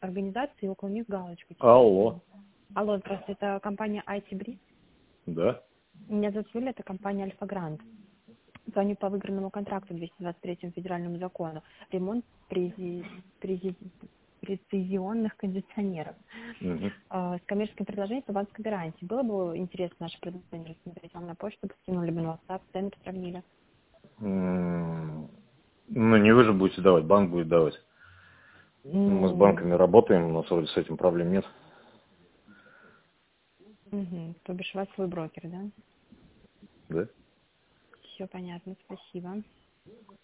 организации, и около них галочку. Алло. Алло, здравствуйте, это компания IT-Bri? Да. Меня зовут Юля, это компания Альфа-Грант. Звоню по выигранному контракту 223 федеральному закону. Ремонт прецизионных кондиционеров. Угу. С коммерческим предложением по банковской гарантии. Было бы интересно наше предложение рассмотреть вам на почту, скинули бы на WhatsApp, цены сравнили. Ну, не вы же будете давать, банк будет давать. Мы с банками работаем, у нас вроде с этим проблем нет. То бишь у вас свой брокер, да? Да? Все понятно, спасибо.